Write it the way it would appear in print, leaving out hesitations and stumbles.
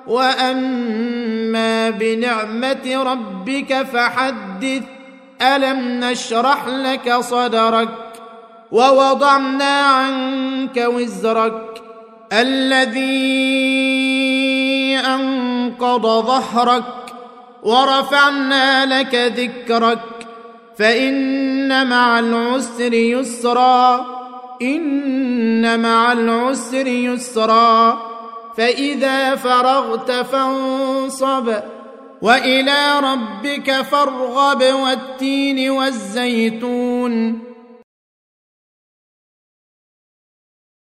وأما بنعمة ربك فحدث. ألم نشرح لك صدرك ووضعنا عنك وزرك الذي أنقض ظهرك ورفعنا لك ذكرك فإن مع العسر يسرا إن مع العسر يسرا فإذا فرغت فانصب وإلى ربك فارغب والتين والزيتون